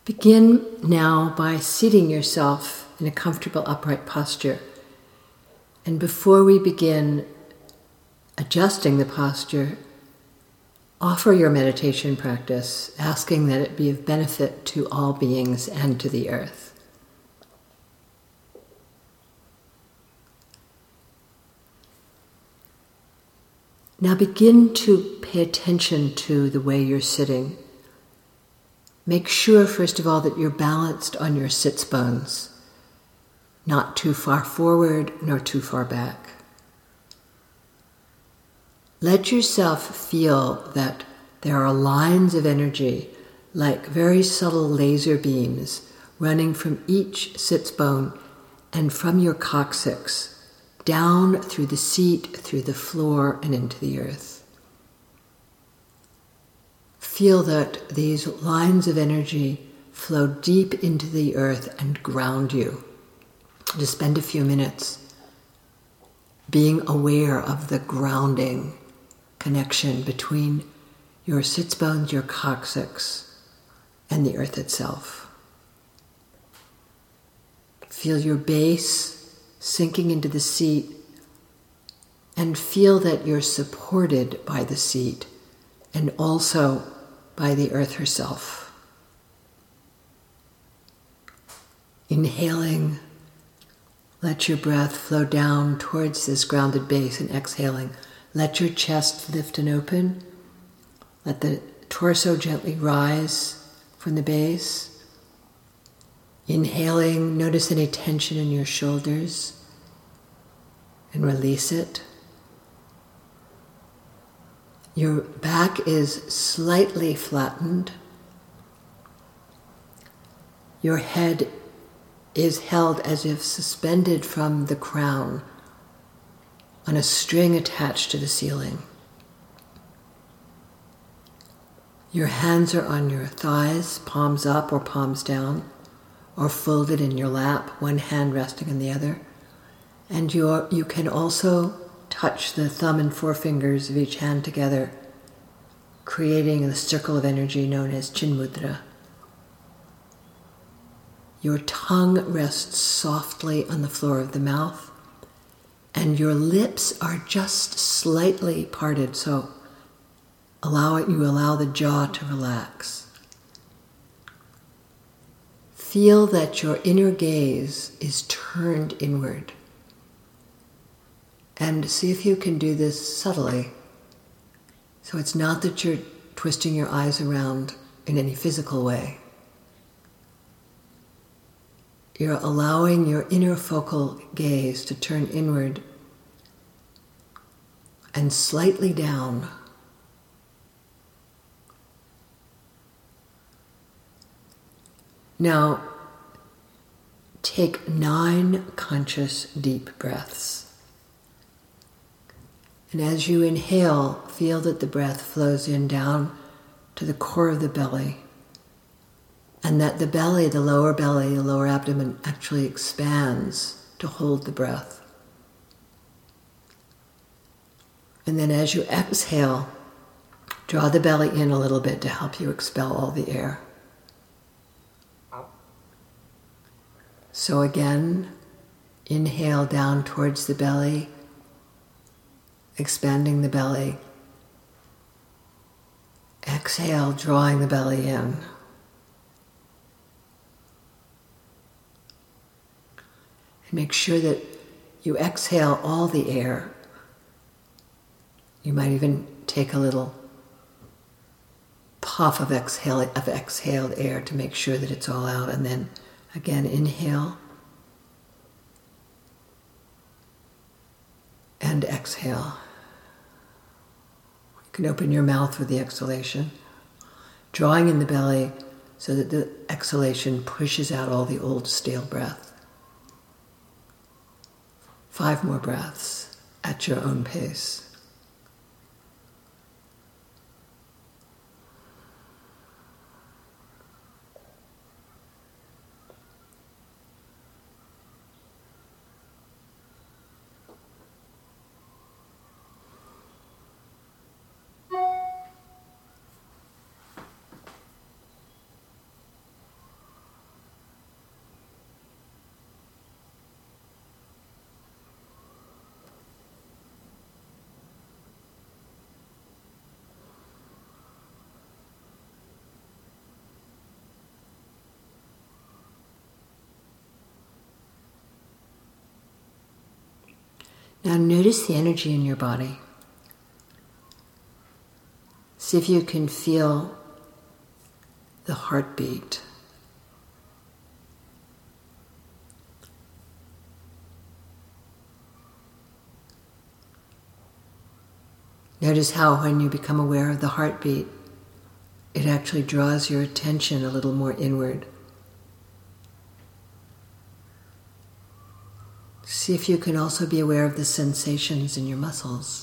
Begin now by seating yourself in a comfortable upright posture. And before we begin adjusting the posture, offer your meditation practice, asking that it be of benefit to all beings and to the earth. Now begin to pay attention to the way you're sitting. Make sure, first of all, that you're balanced on your sits bones, not too far forward nor too far back. Let yourself feel that there are lines of energy, like very subtle laser beams, running from each sits bone and from your coccyx, down through the seat, through the floor, and into the earth. Feel that these lines of energy flow deep into the earth and ground you. Just spend a few minutes being aware of the grounding connection between your sits bones, your coccyx, and the earth itself. Feel your base sinking into the seat, and feel that you're supported by the seat and also by the earth herself. Inhaling, let your breath flow down towards this grounded base, and exhaling, let your chest lift and open. Let the torso gently rise from the base. Inhaling, notice any tension in your shoulders and release it. Your back is slightly flattened. Your head is held as if suspended from the crown on a string attached to the ceiling. Your hands are on your thighs, palms up or palms down, or folded in your lap, one hand resting on the other. And you can also touch the thumb and forefingers of each hand together, creating a circle of energy known as Chin Mudra. Your tongue rests softly on the floor of the mouth, and your lips are just slightly parted, so you allow the jaw to relax. Feel that your inner gaze is turned inward. And see if you can do this subtly. So it's not that you're twisting your eyes around in any physical way. You're allowing your inner focal gaze to turn inward and slightly down. Now, take 9 conscious deep breaths. And as you inhale, feel that the breath flows in down to the core of the belly, and that the belly, the lower abdomen, actually expands to hold the breath. And then as you exhale, draw the belly in a little bit to help you expel all the air. So again, inhale down towards the belly, expanding the belly. Exhale, drawing the belly in. And make sure that you exhale all the air. You might even take a little puff of exhaled air to make sure that it's all out, and then again, inhale and exhale. You can open your mouth with the exhalation, drawing in the belly so that the exhalation pushes out all the old stale breath. 5 more breaths at your own pace. Now notice the energy in your body. See if you can feel the heartbeat. Notice how when you become aware of the heartbeat, it actually draws your attention a little more inward. See if you can also be aware of the sensations in your muscles.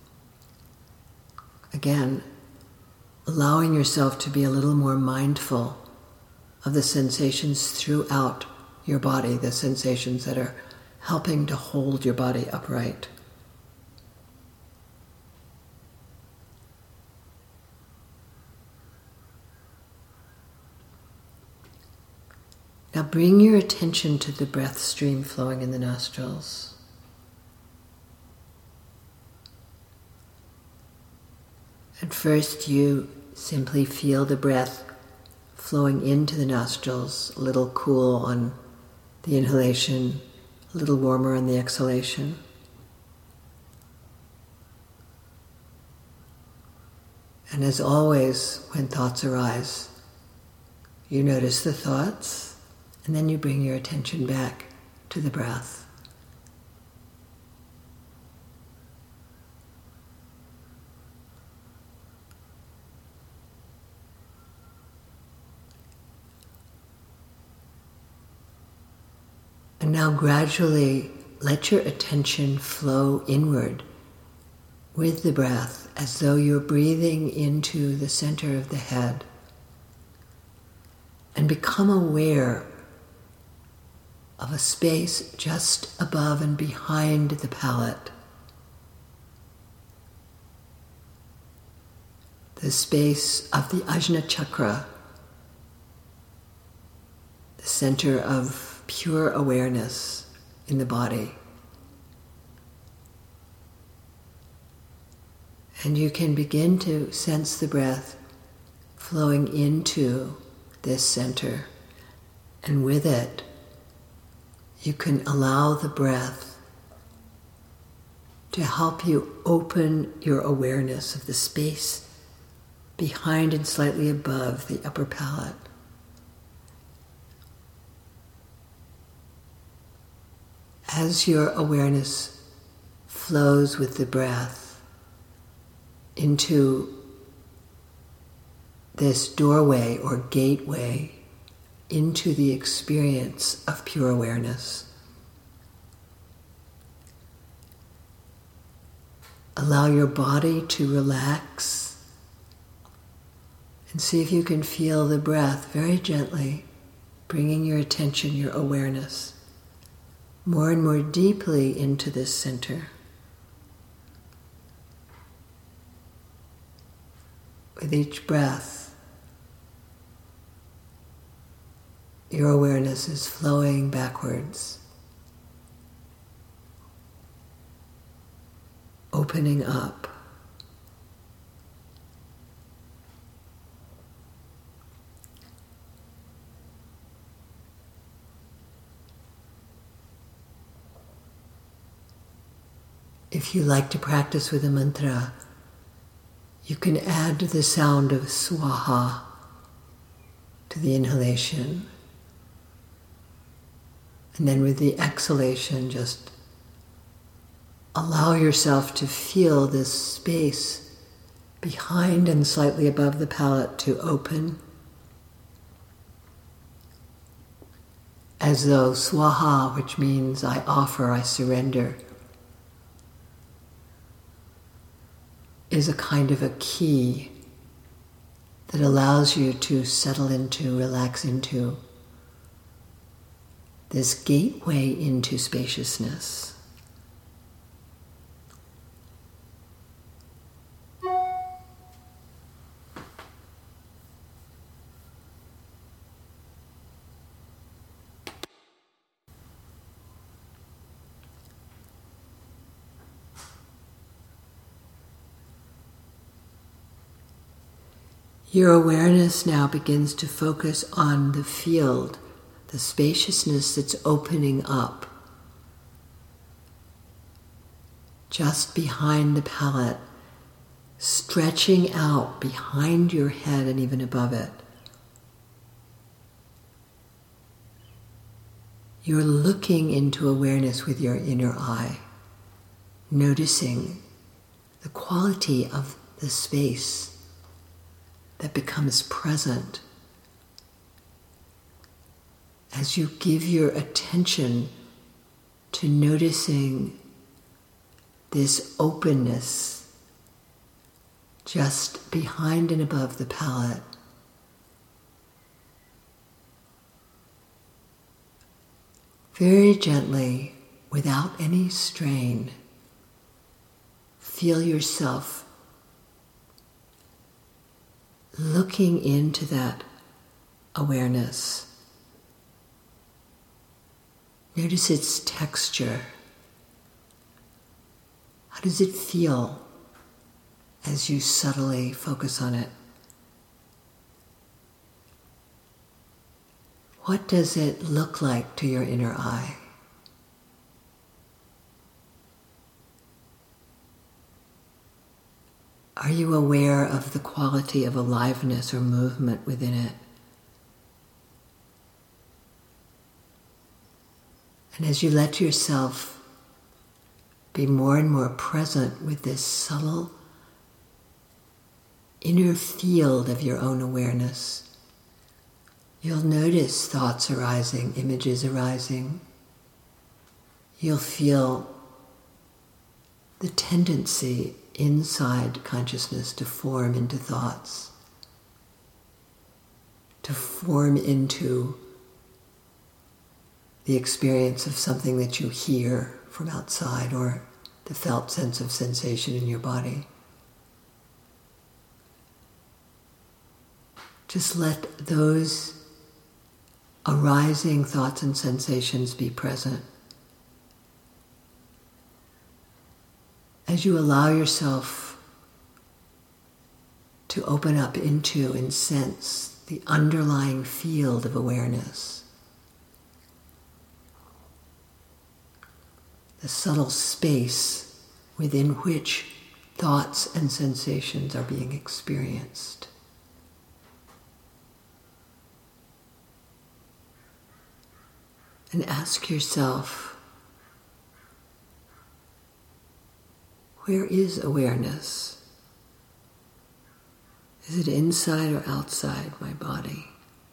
Again, allowing yourself to be a little more mindful of the sensations throughout your body, the sensations that are helping to hold your body upright. Now bring your attention to the breath stream flowing in the nostrils. At first you simply feel the breath flowing into the nostrils, a little cool on the inhalation, a little warmer on the exhalation. And as always, when thoughts arise, you notice the thoughts, and then you bring your attention back to the breath. And now gradually let your attention flow inward with the breath as though you're breathing into the center of the head. And become aware of a space just above and behind the palate. The space of the Ajna Chakra, the center of pure awareness in the body. And you can begin to sense the breath flowing into this center, and with it, you can allow the breath to help you open your awareness of the space behind and slightly above the upper palate. As your awareness flows with the breath into this doorway or gateway into the experience of pure awareness, allow your body to relax and see if you can feel the breath very gently, bringing your attention, your awareness, more and more deeply into this center. With each breath, your awareness is flowing backwards, opening up. If you like to practice with a mantra, you can add the sound of swaha to the inhalation. And then with the exhalation, just allow yourself to feel this space behind and slightly above the palate to open, as though swaha, which means I offer, I surrender, is a kind of a key that allows you to settle into, relax into this gateway into spaciousness. Your awareness now begins to focus on the field, the spaciousness that's opening up. just behind the palate, stretching out behind your head and even above it. You're looking into awareness with your inner eye, noticing the quality of the space that becomes present as you give your attention to noticing this openness just behind and above the palate. Very gently, without any strain, feel yourself looking into that awareness. Notice its texture. How does it feel as you subtly focus on it? What does it look like to your inner eye? Are you aware of the quality of aliveness or movement within it? And as you let yourself be more and more present with this subtle inner field of your own awareness, you'll notice thoughts arising, images arising. You'll feel the tendency inside consciousness to form into thoughts, to form into the experience of something that you hear from outside or the felt sense of sensation in your body. Just let those arising thoughts and sensations be present. As you allow yourself to open up into and sense the underlying field of awareness, the subtle space within which thoughts and sensations are being experienced. And ask yourself, where is awareness? Is it inside or outside my body?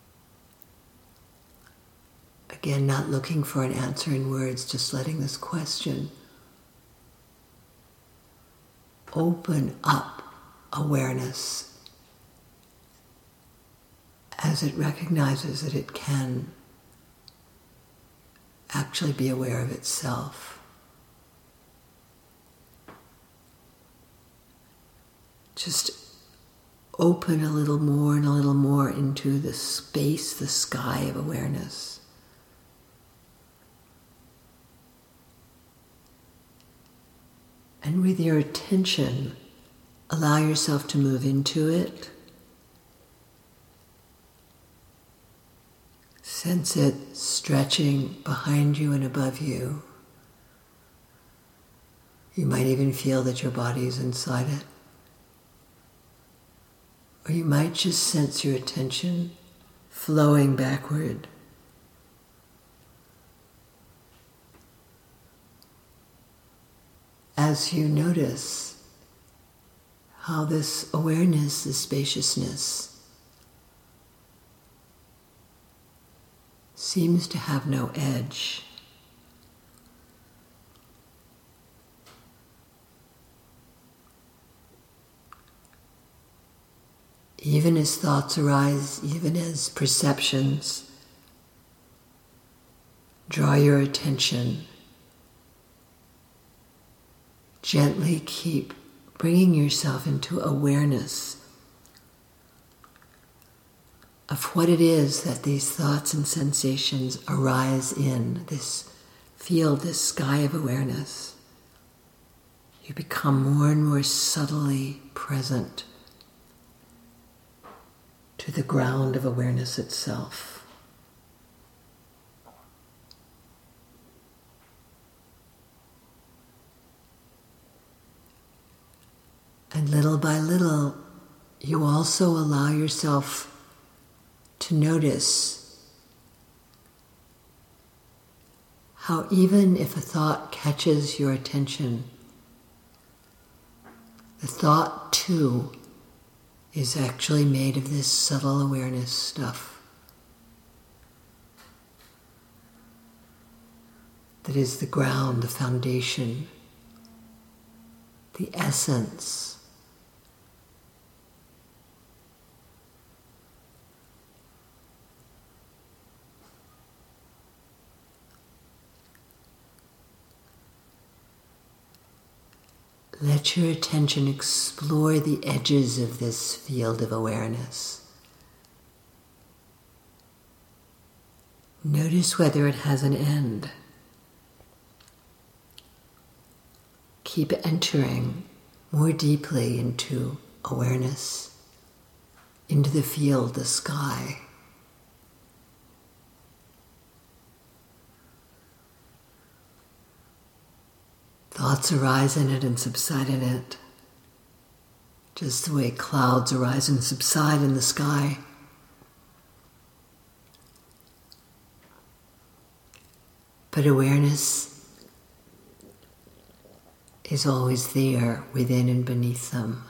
Again, not looking for an answer in words, just letting this question open up awareness as it recognizes that it can actually be aware of itself. Just open a little more and a little more into the space, the sky of awareness. And with your attention, allow yourself to move into it. Sense it stretching behind you and above you. You might even feel that your body is inside it. Or you might just sense your attention flowing backward. As you notice how this awareness, this spaciousness, seems to have no edge. Even as thoughts arise, even as perceptions draw your attention, gently keep bringing yourself into awareness of what it is that these thoughts and sensations arise in, this field, this sky of awareness. You become more and more subtly present to the ground of awareness itself. And little by little, you also allow yourself to notice how even if a thought catches your attention, the thought too is actually made of this subtle awareness stuff that is the ground, the foundation, the essence. Let your attention explore the edges of this field of awareness. Notice whether it has an end. Keep entering more deeply into awareness, into the field, the sky. Thoughts arise in it and subside in it, just the way clouds arise and subside in the sky. But awareness is always there, within and beneath them.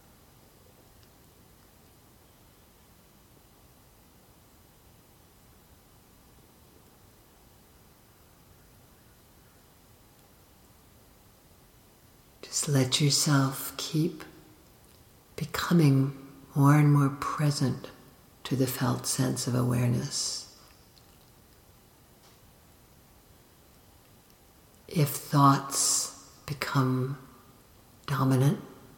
Just let yourself keep becoming more and more present to the felt sense of awareness. If thoughts become dominant,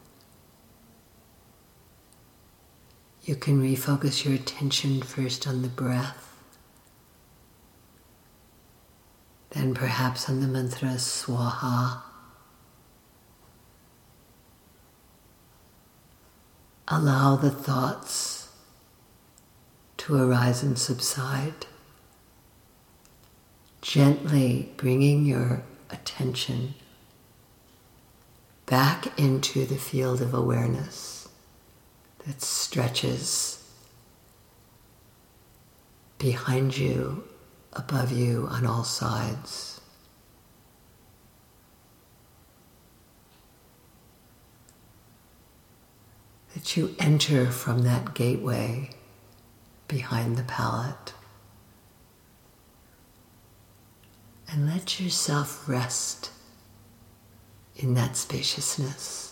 you can refocus your attention first on the breath, then perhaps on the mantra Swaha. Allow the thoughts to arise and subside, gently bringing your attention back into the field of awareness that stretches behind you, above you, on all sides. That you enter from that gateway behind the palate. And let yourself rest in that spaciousness.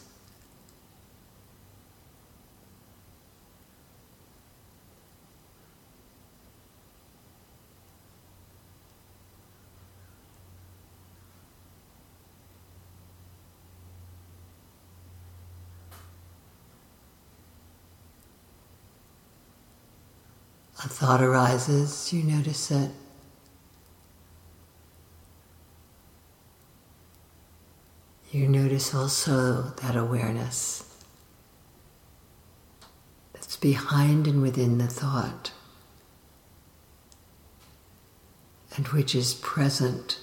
A thought arises, you notice it. You notice also that awareness that's behind and within the thought, and which is present,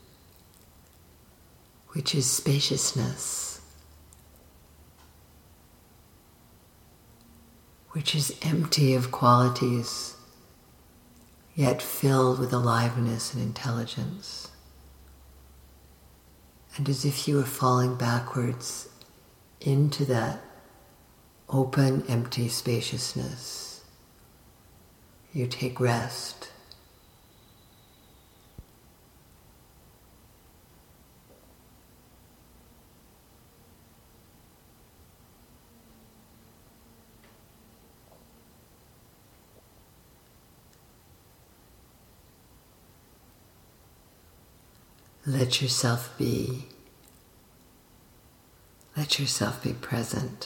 which is spaciousness, which is empty of qualities, yet filled with aliveness and intelligence. And as if you were falling backwards into that open, empty spaciousness, you take rest. Let yourself be. Let yourself be present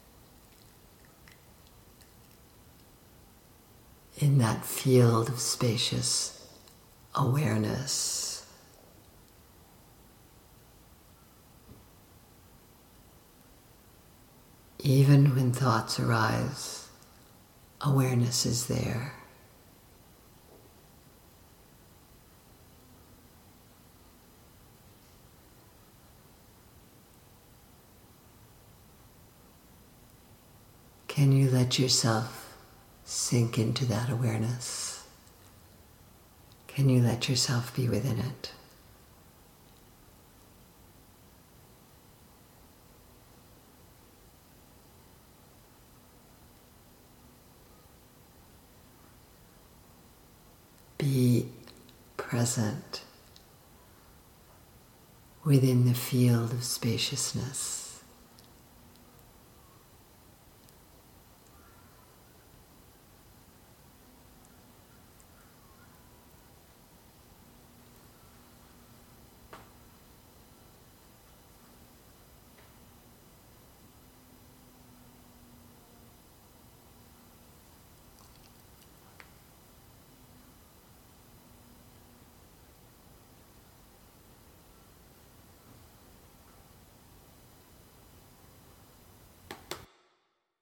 in that field of spacious awareness. Even when thoughts arise, awareness is there. Can you let yourself sink into that awareness? Can you let yourself be within it? Be present within the field of spaciousness.